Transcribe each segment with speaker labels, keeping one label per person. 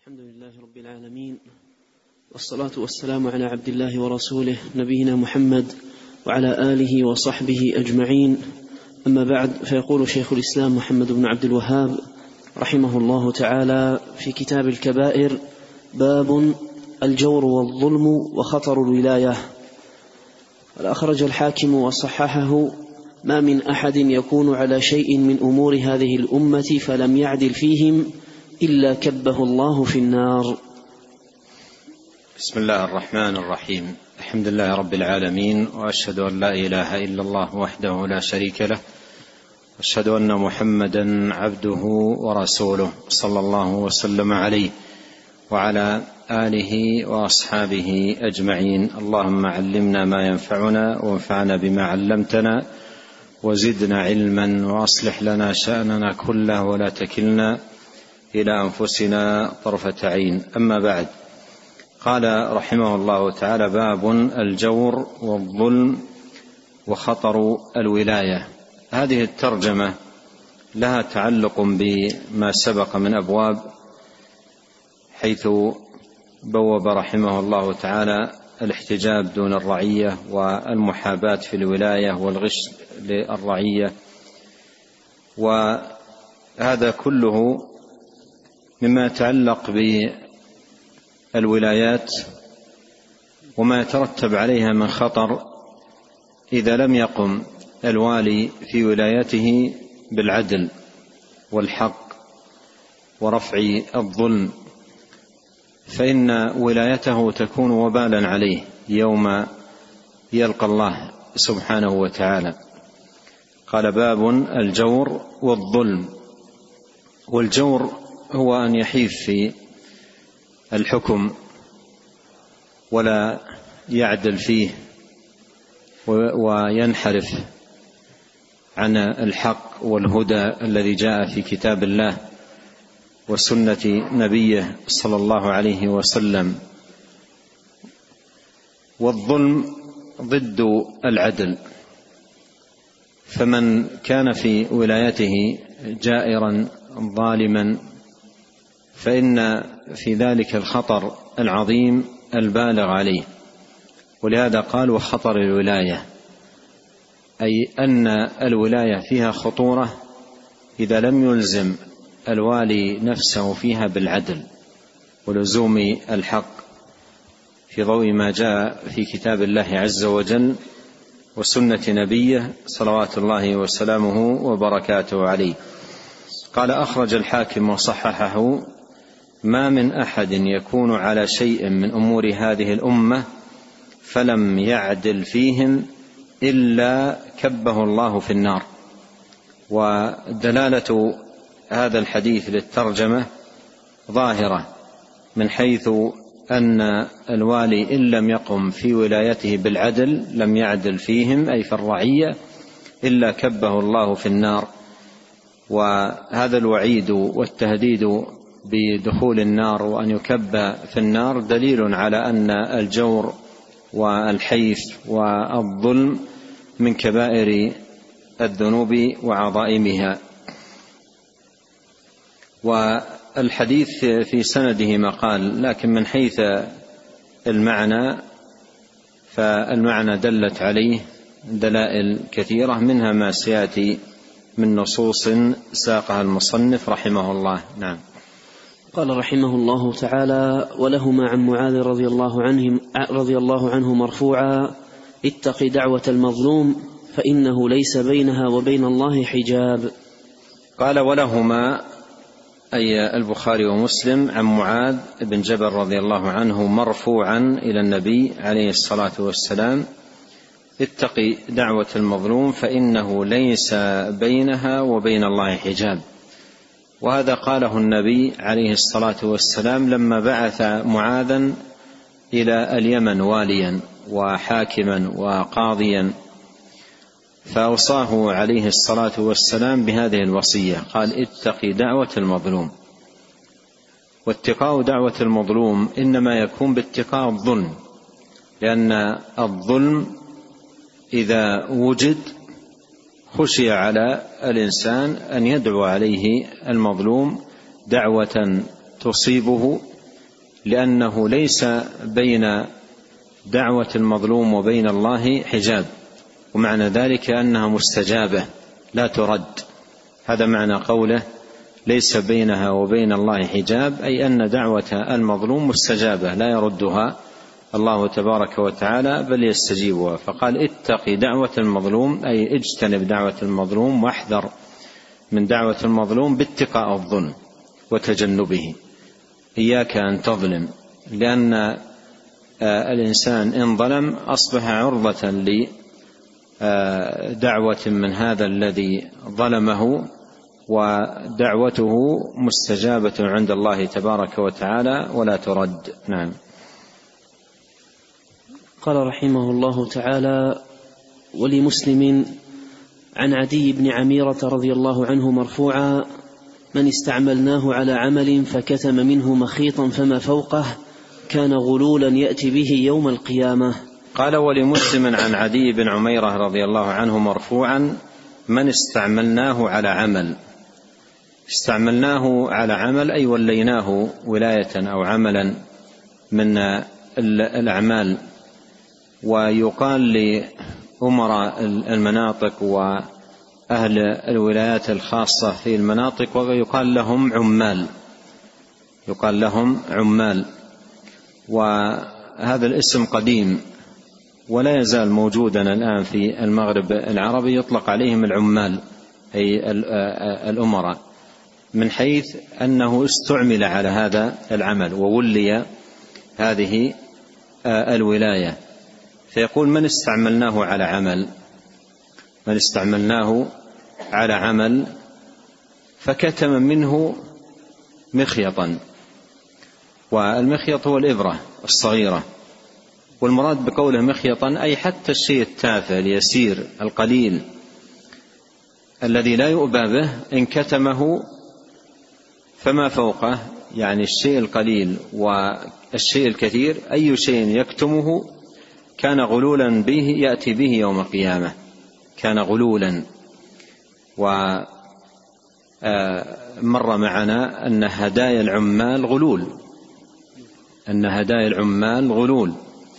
Speaker 1: الحمد لله رب العالمين، والصلاة والسلام على عبد الله ورسوله نبينا محمد وعلى آله وصحبه أجمعين. أما بعد، فيقول شيخ الإسلام محمد بن عبد الوهاب رحمه الله تعالى في كتاب الكبائر: باب الجور والظلم وخطر الولاية. أخرج الحاكم وصححه: ما من أحد يكون على شيء من أمور هذه الأمة فلم يعدل فيهم إلا كبه الله في النار.
Speaker 2: بسم الله الرحمن الرحيم. الحمد لله رب العالمين، وأشهد أن لا إله إلا الله وحده لا شريك له، وأشهد أن محمدا عبده ورسوله، صلى الله وسلم عليه وعلى آله وأصحابه أجمعين. اللهم علمنا ما ينفعنا وانفعنا بما علمتنا وزدنا علما، وأصلح لنا شأننا كله ولا تكلنا إلى أنفسنا طرفة عين. أما بعد، قال رحمه الله تعالى: باب الجور والظلم وخطر الولاية. هذه الترجمة لها تعلق بما سبق من أبواب، حيث بوب رحمه الله تعالى الاحتجاب دون الرعية والمحاباة في الولاية والغش للرعية، وهذا كله مما يتعلق بالولايات وما يترتب عليها من خطر إذا لم يقم الوالي في ولايته بالعدل والحق ورفع الظلم، فإن ولايته تكون وبالا عليه يوم يلقى الله سبحانه وتعالى. قال: باب الجور والظلم. والجور هو أن يحيف في الحكم ولا يعدل فيه وينحرف عن الحق والهدى الذي جاء في كتاب الله وسنة نبيه صلى الله عليه وسلم. والظلم ضد العدل، فمن كان في ولايته جائرا ظالما فإن في ذلك الخطر العظيم البالغ عليه. ولهذا قال: وخطر الولاية، أي أن الولاية فيها خطورة إذا لم يلزم الوالي نفسه فيها بالعدل ولزوم الحق في ضوء ما جاء في كتاب الله عز وجل وسنة نبيه صلوات الله وسلامه وبركاته عليه. قال: أخرج الحاكم وصححه: ما من أحد يكون على شيء من أمور هذه الأمة فلم يعدل فيهم إلا كبه الله في النار. ودلالة هذا الحديث للترجمة ظاهرة، من حيث أن الوالي إن لم يقم في ولايته بالعدل لم يعدل فيهم أي في الرعية إلا كبه الله في النار. وهذا الوعيد والتهديد بدخول النار وأن يكب في النار دليل على أن الجور والحيف والظلم من كبائر الذنوب وعظائمها. والحديث في سنده مقال، لكن من حيث المعنى فالمعنى دلت عليه دلائل كثيرة، منها ما سيأتي من نصوص ساقها المصنف رحمه الله. نعم.
Speaker 1: قال رحمه الله تعالى: ولهما عن معاذ رضي الله عنه مرفوعا: اتق دعوة المظلوم فإنه ليس بينها وبين الله حجاب.
Speaker 2: قال: ولهما أي البخاري ومسلم عن معاذ بن جبل رضي الله عنه مرفوعا إلى النبي عليه الصلاة والسلام: اتق دعوة المظلوم فإنه ليس بينها وبين الله حجاب. وهذا قاله النبي عليه الصلاة والسلام لما بعث معاذا إلى اليمن واليا وحاكما وقاضيا، فأوصاه عليه الصلاة والسلام بهذه الوصية، قال: اتق دعوة المظلوم. واتقاء دعوة المظلوم إنما يكون باتقاء الظلم، لأن الظلم إذا وجد خشي على الإنسان أن يدعو عليه المظلوم دعوة تصيبه لأنه ليس بين دعوة المظلوم وبين الله حجاب، ومعنى ذلك أنها مستجابة لا ترد. هذا معنى قوله ليس بينها وبين الله حجاب، أي أن دعوة المظلوم مستجابة لا يردها الله تبارك وتعالى بل يستجيبها. فقال اتق دعوة المظلوم، أي اجتنب دعوة المظلوم واحذر من دعوة المظلوم باتقاء الظلم وتجنبه. إياك أن تظلم، لأن الإنسان إن ظلم أصبح عرضة لدعوة من هذا الذي ظلمه، ودعوته مستجابة عند الله تبارك وتعالى ولا ترد. نعم.
Speaker 1: قال رحمه الله تعالى: ولمسلم عن عدي بن عميرة رضي الله عنه مرفوعا: من استعملناه على عمل فكتم منه مخيطا فما فوقه كان غلولا يأتي به يوم القيامة.
Speaker 2: قال: ولمسلم عن عدي بن عميرة رضي الله عنه مرفوعا: من استعملناه على عمل. استعملناه على عمل أي وليناه ولاية أو عملا من الأعمال. ويقال لأمراء المناطق وأهل الولايات الخاصة في المناطق ويقال لهم عمال، يقال لهم عمال. وهذا الاسم قديم ولا يزال موجودا الآن في المغرب العربي، يطلق عليهم العمال أي الأمراء، من حيث أنه استعمل على هذا العمل وولي هذه الولاية. فيقول: من استعملناه على عمل، من استعملناه على عمل فكتم منه مخيطا. والمخيط هو الإبرة الصغيرة، والمراد بقوله مخيطا أي حتى الشيء التافه اليسير القليل الذي لا يؤبى به إن كتمه فما فوقه، يعني الشيء القليل والشيء الكثير أي شيء يكتمه كان غلولا به يأتي به يوم القيامة، كان غلولا. ومر معنا أن هدايا العمال غلول، أن هدايا العمال غلول،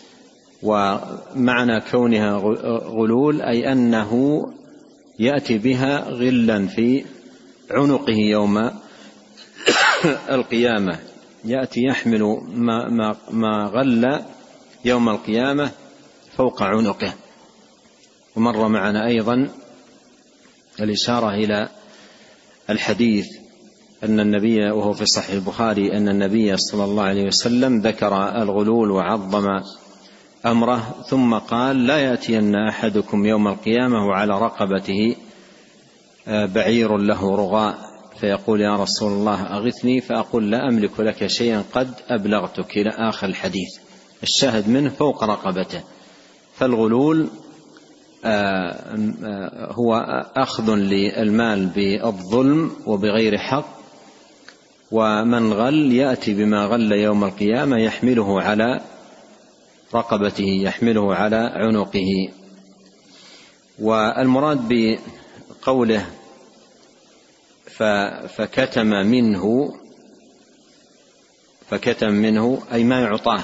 Speaker 2: ومعنى كونها غلول أي أنه يأتي بها غلا في عنقه يوم القيامة، يأتي يحمل ما غل يوم القيامة فوق عنقه. ومر معنا أيضا الإشارة إلى الحديث أن النبي، وهو في صحيح البخاري، أن النبي صلى الله عليه وسلم ذكر الغلول وعظم أمره، ثم قال: لا يأتين أحدكم يوم القيامة وعلى رقبته بعير له رغاء فيقول: يا رسول الله أغثني، فأقول: لا أملك لك شيئا قد أبلغتك، إلى آخر الحديث. الشاهد منه فوق رقبته. فالغلول هو أخذ للمال بالظلم وبغير حق، ومن غل يأتي بما غل يوم القيامة يحمله على رقبته، يحمله على عنقه. والمراد بقوله فكتم منه أي ما يعطاه،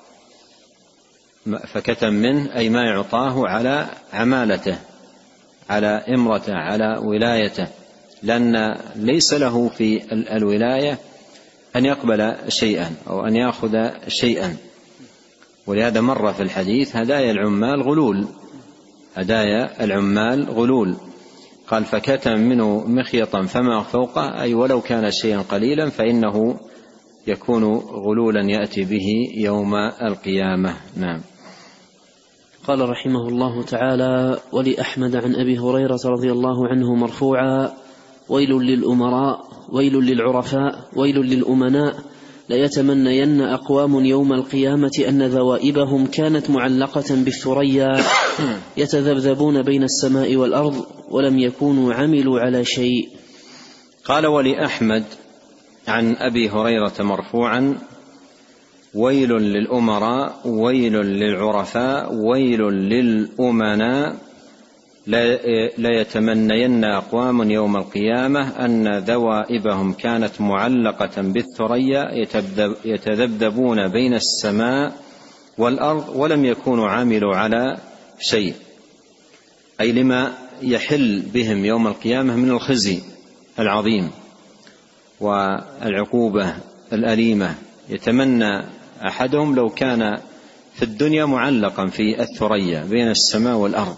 Speaker 2: فكتم منه أي ما يعطاه على عمالته، على إمرته، على ولايته، لأن ليس له في الولاية أن يقبل شيئا أو أن يأخذ شيئا. ولهذا مر في الحديث هدايا العمال غلول، هدايا العمال غلول. قال: فكتم منه مخيطا فما فوقه، أي ولو كان شيئا قليلا فإنه يكون غلولا يأتي به يوم القيامة. نعم.
Speaker 1: قال رحمه الله تعالى: ولأحمد عن أبي هريرة رضي الله عنه مرفوعا: ويل للأمراء، ويل للعرفاء، ويل للأمناء، ليتمنين أقوام يوم القيامة أن ذوائبهم كانت معلقة بالثريا يتذبذبون بين السماء والأرض ولم يكونوا عملوا على شيء.
Speaker 2: قال: ولأحمد عن أبي هريرة مرفوعا: ويل للأمراء، ويل للعرفاء، ويل للأمناء، لا يتمنين أقوام يوم القيامة أن ذوائبهم كانت معلقة بالثريا يتذبذبون بين السماء والأرض ولم يكونوا عاملوا على شيء، أي لما يحل بهم يوم القيامة من الخزي العظيم والعقوبة الأليمة. يتمنى أحدهم لو كان في الدنيا معلقا في الثريا بين السماء والأرض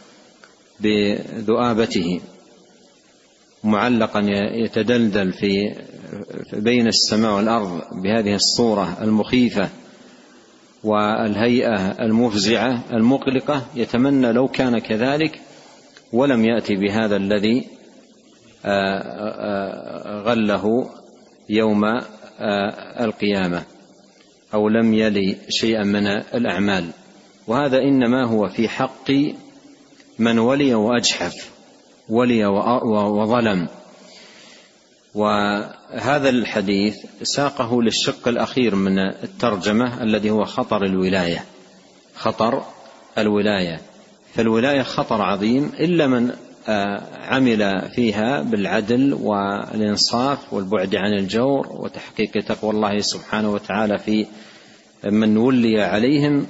Speaker 2: بذؤابته، معلقا يتدلدل في بين السماء والأرض بهذه الصورة المخيفة والهيئة المفزعة المقلقة. يتمنى لو كان كذلك ولم يأتي بهذا الذي غله يوم القيامة، أو لم يلي شيئا من الأعمال. وهذا إنما هو في حق من ولي وأجحف، ولي وظلم. وهذا الحديث ساقه للشق الأخير من الترجمة الذي هو خطر الولاية. خطر الولاية، فالولاية خطر عظيم، إلا من عمل فيها بالعدل والإنصاف والبعد عن الجور وتحقيق تقوى الله سبحانه وتعالى في من ولي عليهم.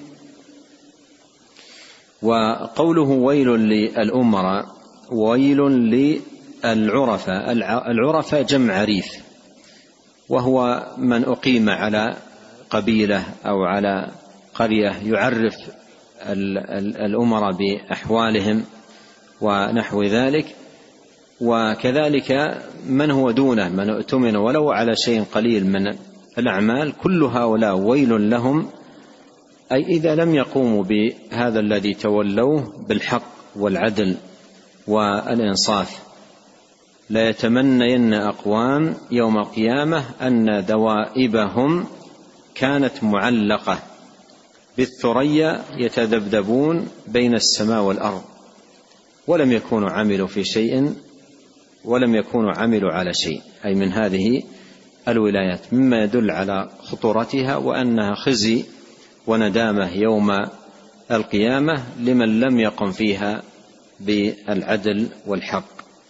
Speaker 2: وقوله ويل للأمراء ويل للعرفاء. العرفاء جمع عريف، وهو من أقيم على قبيلة أو على قرية يعرف الأمراء بأحوالهم ونحو ذلك. وكذلك من هو دونه، من اؤتمن ولو على شيء قليل من الأعمال، كل هؤلاء ويل لهم، أي إذا لم يقوموا بهذا الذي تولوه بالحق والعدل والإنصاف. لا يتمنين أقوام يوم القيامة أن ذوائبهم كانت معلقة بالثريا يتذبذبون بين السماء والأرض ولم يكونوا عملوا في شيء، ولم يكونوا عملوا على شيء، أي من هذه الولايات، مما يدل على خطورتها وأنها خزي وندامة يوم القيامة لمن لم يقم فيها بالعدل والحق.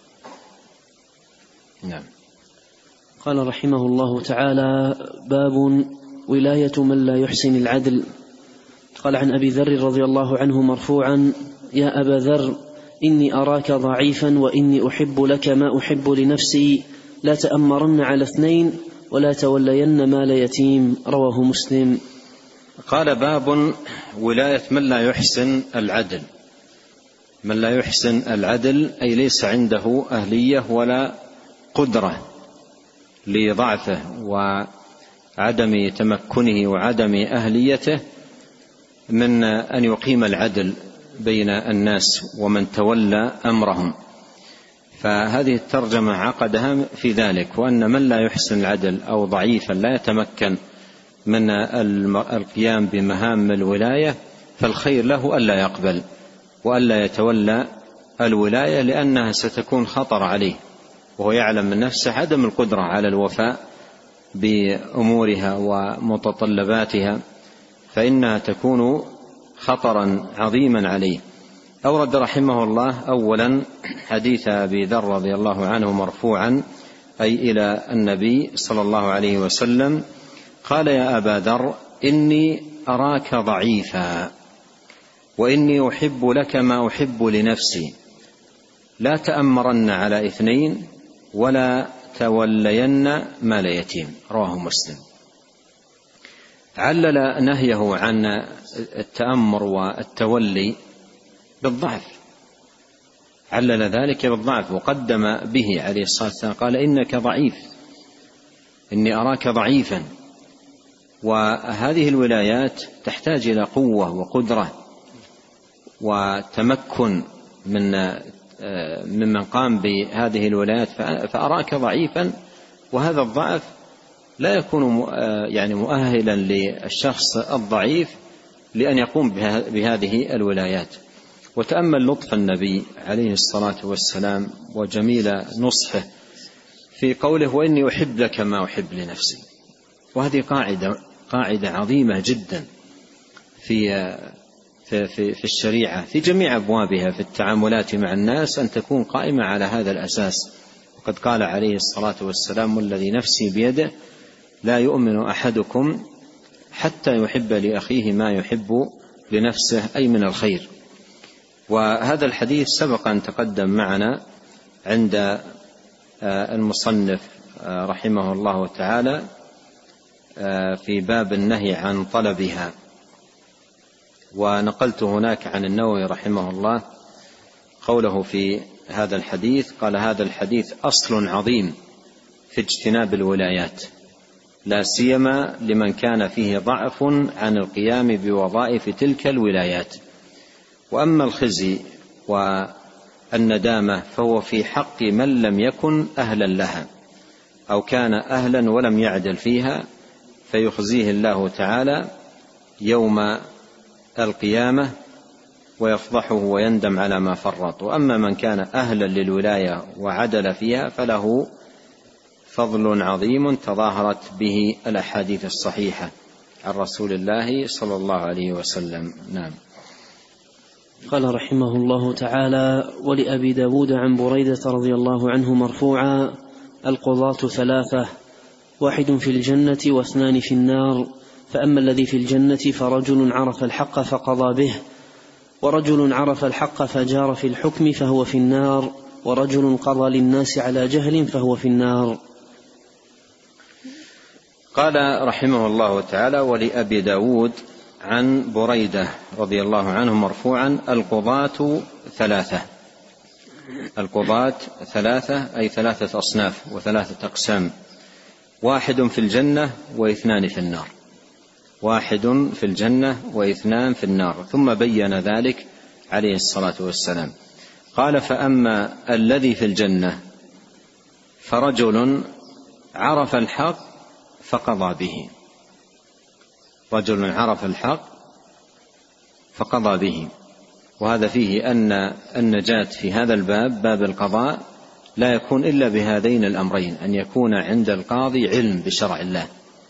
Speaker 2: نعم.
Speaker 1: قال رحمه الله تعالى: باب ولاية من لا يحسن العدل. قال عن أبي ذر رضي الله عنه مرفوعا: يا أبا ذر، إني أراك ضعيفا وإني أحب لك ما أحب لنفسي، لا تأمرن على اثنين ولا تولين مال يتيم. رواه مسلم.
Speaker 2: قال: باب ولاية من لا يحسن العدل. من لا يحسن العدل أي ليس عنده أهلية ولا قدرة لضعفه وعدم تمكنه وعدم أهليته من أن يقيم العدل بين الناس ومن تولى أمرهم. فهذه الترجمة عقدها في ذلك، وأن من لا يحسن العدل أو ضعيفا لا يتمكن من القيام بمهام الولاية، فالخير له ألا يقبل وألا يتولى الولاية، لأنها ستكون خطر عليه، وهو يعلم من نفسه عدم القدرة على الوفاء بأمورها ومتطلباتها، فإنها تكون خطرا عظيما عليه. أورد رحمه الله أولا حديث أبي ذر رضي الله عنه مرفوعا، أي إلى النبي صلى الله عليه وسلم، قال: يا أبا ذر، إني أراك ضعيفا وإني أحب لك ما أحب لنفسي، لا تأمرن على اثنين ولا تولين مال يتيم. رواه مسلم. علل نهيه عن التأمر والتولي بالضعف، علل ذلك بالضعف، وقدم به عليه الصلاة والسلام، قال: إنك ضعيف، إني أراك ضعيفا. وهذه الولايات تحتاج إلى قوة وقدرة وتمكن ممن قام بهذه الولايات، فأراك ضعيفا، وهذا الضعف لا يكون مؤهلا للشخص الضعيف لأن يقوم بهذه الولايات. وتأمل لطف النبي عليه الصلاة والسلام وجميل نصحه في قوله: وإني أحب لك ما أحب لنفسي. وهذه قاعدة عظيمة جدا في الشريعة في جميع أبوابها في التعاملات مع الناس أن تكون قائمة على هذا الأساس. وقد قال عليه الصلاة والسلام: والذي نفسي بيده لا يؤمن أحدكم حتى يحب لأخيه ما يحب لنفسه، أي من الخير. وهذا الحديث سبق أن تقدم معنا عند المصنف رحمه الله تعالى في باب النهي عن طلبها، ونقلت هناك عن النووي رحمه الله قوله في هذا الحديث، قال: هذا الحديث أصل عظيم في اجتناب الولايات، لا سيما لمن كان فيه ضعف عن القيام بوظائف تلك الولايات. وأما الخزي والندامة فهو في حق من لم يكن أهلا لها أو كان أهلا ولم يعدل فيها، فيخزيه الله تعالى يوم القيامة ويفضحه ويندم على ما فرط. وأما من كان أهلا للولاية وعدل فيها فله فضل عظيم تظاهرت به الأحاديث الصحيحة عن رسول الله صلى الله عليه وسلم. نعم.
Speaker 1: قال رحمه الله تعالى: ولأبي داود عن بريدة رضي الله عنه مرفوعا: القضاة ثلاثة، واحد في الجنة واثنان في النار، فأما الذي في الجنة فرجل عرف الحق فقضى به، ورجل عرف الحق فجار في الحكم فهو في النار، ورجل قضى للناس على جهل فهو في النار.
Speaker 2: قال رحمه الله تعالى: ولأبي داود عن بريدة رضي الله عنه مرفوعا: القضاة ثلاثة. القضاة ثلاثة أي ثلاثة أصناف وثلاثة أقسام، واحد في الجنة واثنان في النار. واحد في الجنة واثنان في النار، ثم بين ذلك عليه الصلاة والسلام. قال: فأما الذي في الجنة فرجل عرف الحق فقضى به. رجل عرف الحق فقضى به. وهذا فيه أن النجاة في هذا الباب، باب القضاء، لا يكون إلا بهذين الأمرين: أن يكون عند القاضي علم بشرع الله،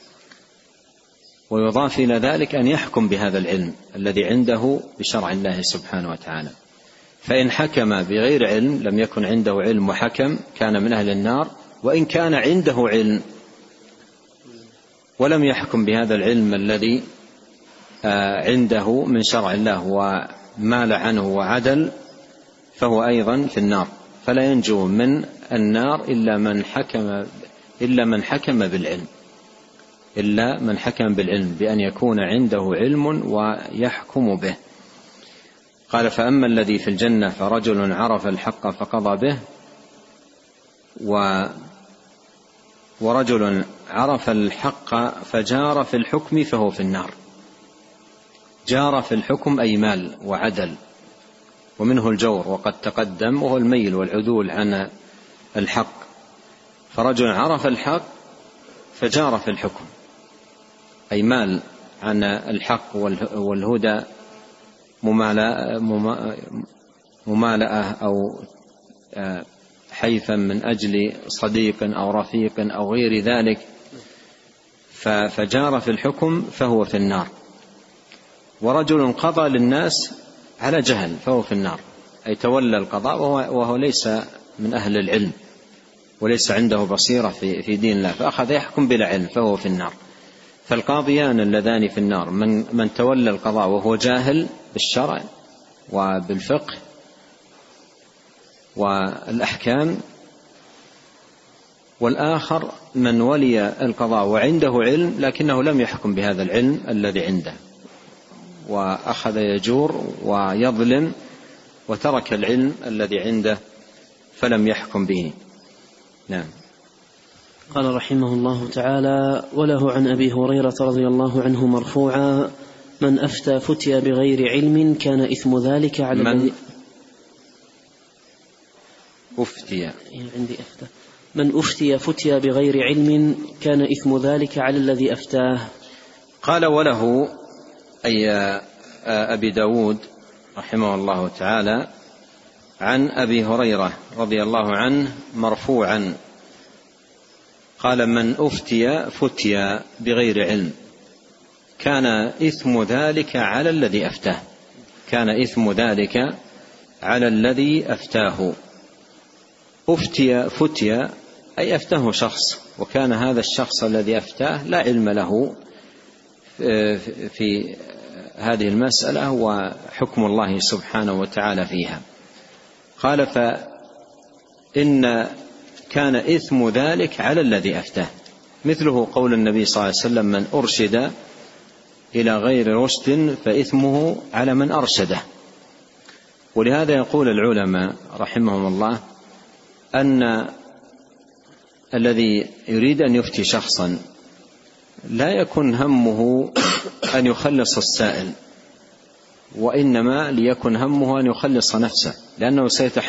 Speaker 2: ويضاف إلى ذلك أن يحكم بهذا العلم الذي عنده بشرع الله سبحانه وتعالى. فإن حكم بغير علم لم يكن عنده علم وحكم كان من أهل النار، وإن كان عنده علم ولم يحكم بهذا العلم الذي عنده من شرع الله ومال عنه وعدل فهو أيضا في النار. فلا ينجو من النار إلا من حكم بالعلم، بأن يكون عنده علم ويحكم به. قال: فأما الذي في الجنة فرجل عرف الحق فقضى به، ورجل عرف الحق فجار في الحكم فهو في النار. جار في الحكم أي مال وعدل، ومنه الجور وقد تقدم، وهو الميل والعدول عن الحق. فرجل عرف الحق فجار في الحكم أي مال عن الحق والهدى ممالأة أو حيفا من أجل صديق أو رفيق أو غير ذلك، فجار في الحكم فهو في النار. ورجل قضى للناس على جهل فهو في النار، أي تولى القضاء وهو ليس من أهل العلم وليس عنده بصيرة في دين الله، فأخذ يحكم بلا علم فهو في النار. فالقاضيان اللذان في النار: من تولى القضاء وهو جاهل بالشرع وبالفقه والأحكام، والآخر من ولي القضاء وعنده علم لكنه لم يحكم بهذا العلم الذي عنده، وأخذ يجور ويظلم وترك العلم الذي عنده فلم يحكم به. نعم.
Speaker 1: قال رحمه الله تعالى: وله عن أبي هريرة رضي الله عنه مرفوعا: من أفتى فتي بغير علم كان إثم ذلك على الذي من أفتي فتي بغير علم كان إثم ذلك على الذي أفتاه.
Speaker 2: قال: وله أي أبي داود رحمه الله تعالى عن أبي هريرة رضي الله عنه مرفوعا قال: من أفتي فتي بغير علم كان إثم ذلك على الذي أفتاه. كان إثم ذلك على الذي أفتاه. فتي أي أفتاه شخص، وكان هذا الشخص الذي أفتاه لا علم له في هذه المسألة وحكم الله سبحانه وتعالى فيها. قال فإن كان إثم ذلك على الذي أفتاه، مثله قول النبي صلى الله عليه وسلم: من أرشد إلى غير رشد فإثمه على من أرشده. ولهذا يقول العلماء رحمهم الله أن الذي يريد أن يفتي شخصا لا يكن همه أن يخلص السائل، وإنما ليكن همه أن يخلص نفسه، لأنه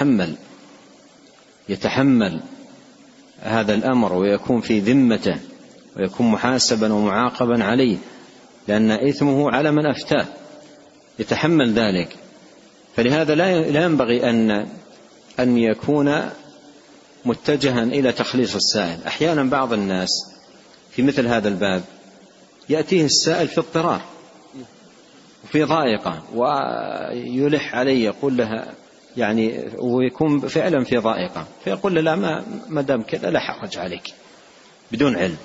Speaker 2: يتحمل هذا الأمر ويكون في ذمته ويكون محاسبا ومعاقبا عليه، لأن إثمه على من أفتاه، يتحمل ذلك. فلهذا لا ينبغي أن يكون متجها إلى تخليص السائل. أحيانا بعض الناس في مثل هذا الباب يأتيه السائل في اضطرار وفي ضائقة ويلح عليه، يقول لها يعني، ويكون فعلا في ضائقة، فيقول له: لا، ما دام كذا لا حرج عليك، بدون علم،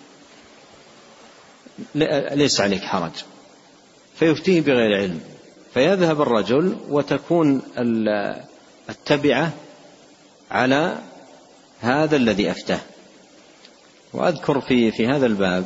Speaker 2: ليس عليك حرج، فيفتيه بغير علم، فيذهب الرجل وتكون التبعة على هذا الذي أفتاه. وأذكر في هذا الباب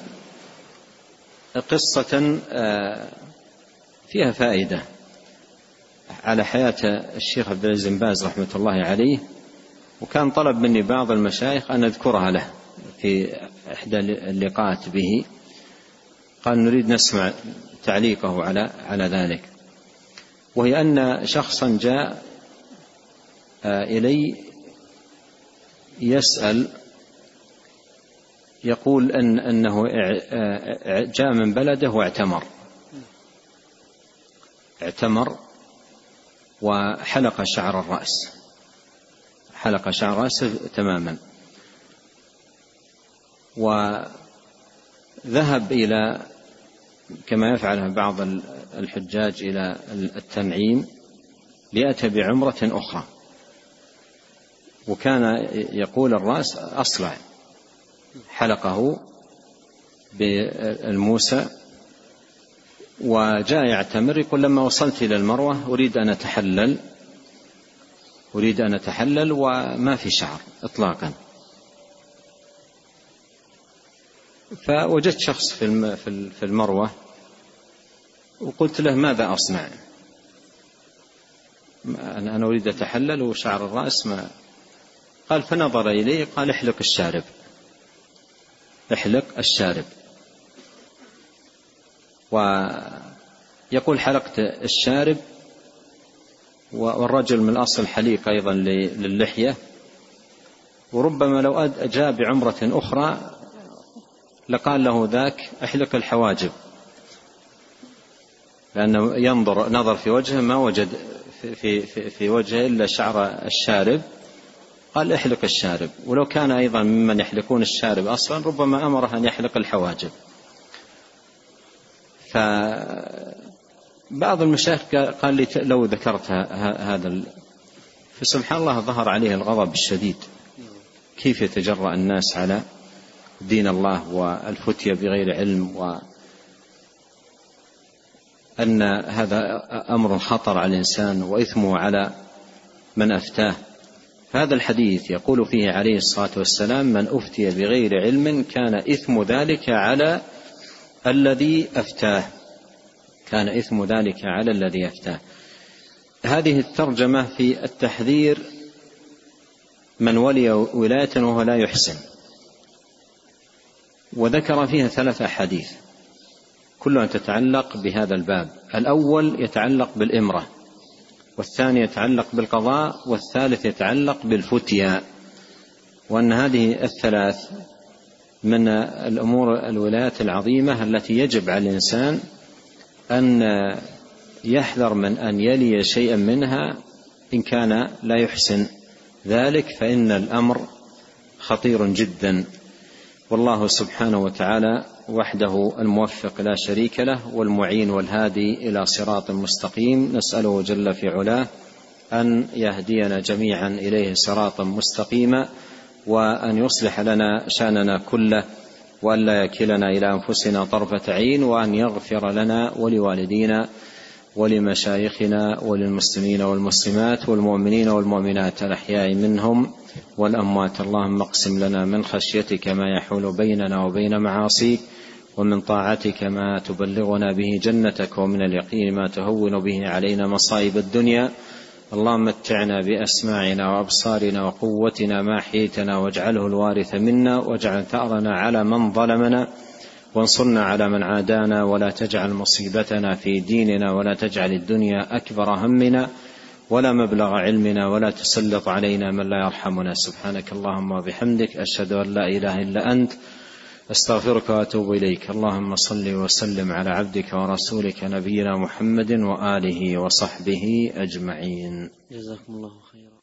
Speaker 2: قصة فيها فائدة على حياة الشيخ عبد العزيز بن باز رحمة الله عليه، وكان طلب مني بعض المشايخ أن أذكرها له في إحدى اللقاءات به، قال: نريد نسمع تعليقه على ذلك. وهي أن شخصا جاء إلي يسأل، يقول أنه جاء من بلده واعتمر وحلق شعر الرأس، حلق شعر رأسه تماما، وذهب إلى كما يفعل بعض الحجاج إلى التنعيم ليأتي بعمرة أخرى. وكان يقول الرأس أصلع، حلقه بالموسى، وجاء يعتمر، يقول: لما وصلت إلى المروة أريد أن أتحلل وما في شعر إطلاقا. فوجدت شخص في المروة وقلت له: ماذا أصنع؟ أنا أريد أتحلل وشعر الرأس ما. قال: فنظر إليه قال: احلق الشارب. ويقول: حلقت الشارب، والرجل من أصل حليق أيضا للحية، وربما لو جاء بعمرة أخرى لقال له ذاك: احلق الحواجب، لأنه نظر في وجهه ما وجد في وجهه إلا شعر الشارب، قال: احلق الشارب. ولو كان أيضا ممن يحلقون الشارب أصلا ربما أمره أن يحلق الحواجب. فبعض المشايخ قال لي: لو ذكرت هذا، فسبحان الله ظهر عليه الغضب الشديد، كيف يتجرأ الناس على دين الله والفتية بغير علم، وأن هذا أمر خطر على الإنسان وإثمه على من أفتاه. فهذا الحديث يقول فيه عليه الصلاة والسلام: من أفتي بغير علم كان إثم ذلك على الذي أفتاه، كان إثم ذلك على الذي أفتاه. هذه الترجمة في التحذير من ولي ولاية وهو لا يحسن، وذكر فيها 3 أحاديث كلها تتعلق بهذا الباب. الأول يتعلق بالإمرة، والثاني يتعلق بالقضاء، والثالث يتعلق بالفتية، وأن هذه ال3 من الأمور الولايات العظيمة التي يجب على الإنسان أن يحذر من أن يلي شيئا منها إن كان لا يحسن ذلك، فإن الأمر خطير جدا. والله سبحانه وتعالى وحده الموفق لا شريك له والمعين والهادي إلى صراط مستقيم، نسأله جل في علاه أن يهدينا جميعا إليه صراطا مستقيما، وأن يصلح لنا شأننا كله، وأن لا يكلنا إلى أنفسنا طرفة عين، وأن يغفر لنا ولوالدينا ولمشايخنا وللمسلمين والمسلمات والمؤمنين والمؤمنات الأحياء منهم والأموات. اللهم اقسم لنا من خشيتك ما يحول بيننا وبين معاصيك، ومن طاعتك ما تبلغنا به جنتك، ومن اليقين ما تهون به علينا مصائب الدنيا. اللهم متعنا بأسماعنا وأبصارنا وقوتنا ما أحييتنا، واجعله الوارث منا، واجعل ثأرنا على من ظلمنا، وانصرنا على من عادانا، ولا تجعل مصيبتنا في ديننا، ولا تجعل الدنيا أكبر همنا ولا مبلغ علمنا، ولا تسلط علينا من لا يرحمنا. سبحانك اللهم وبحمدك، أشهد أن لا إله إلا أنت، أستغفرك وأتوب إليك. اللهم صل وسلم على عبدك ورسولك نبينا محمد وآله وصحبه أجمعين.
Speaker 1: جزاكم الله خيرا.